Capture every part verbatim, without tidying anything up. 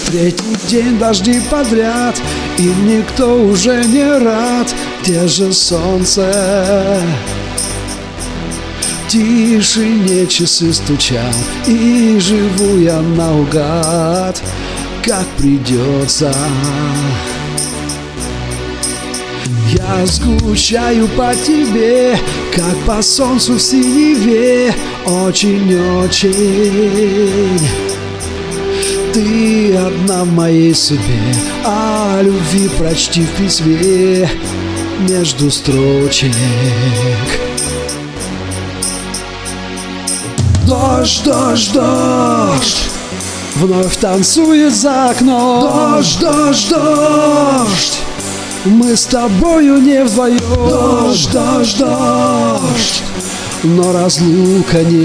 Третий день дожди подряд, и никто уже не рад. Где же солнце? В тишине часы стучат, и живу я наугад, как придется. Я скучаю по тебе, как по солнцу в синеве. Очень-очень ты одна в моей судьбе, а любви прочти в письме между строчек. Дождь, дождь, дождь вновь танцует за окном. Дождь, дождь, дождь, мы с тобою не вдвоем. Дождь, дождь, дождь, но разлука не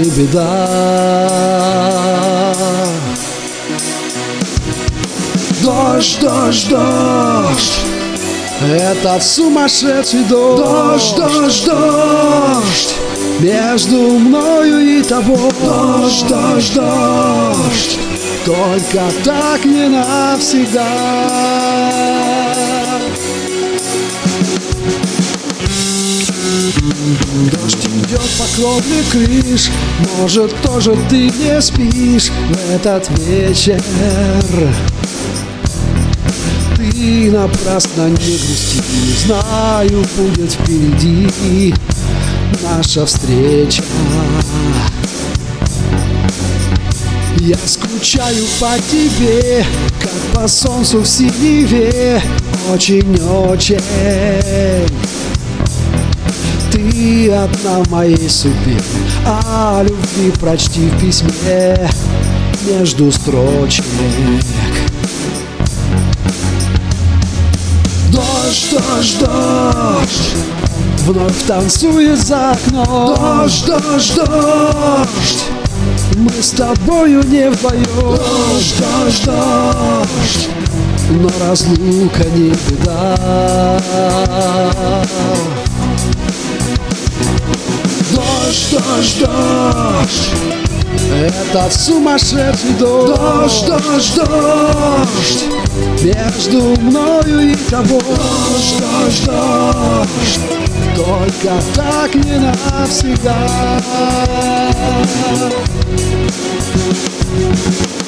беда. Дождь, дождь, дождь, этот сумасшедший дождь. Дождь, дождь, дождь, между мною и тобой. Дождь, дождь, дождь, только так не навсегда. Дождь идет по кровле крыш, может, тоже ты не спишь в этот вечер. Ты напрасно не грусти, знаю, будет впереди наша встреча. Я скучаю по тебе, как по солнцу в синеве. Очень-очень ты одна в моей судьбе, а любви прочти в письме между строчек. Дождь, дождь, дождь, вновь танцует за окном. Дождь, дождь, дождь, мы с тобою не вдвоем. Дождь, дождь, дождь, но разлука не беда. Дождь, дождь, дождь, этот сумасшедший дождь. Дождь, дождь, дождь, между мною и тобой. Дождь, дождь, дождь, только так не навсегда.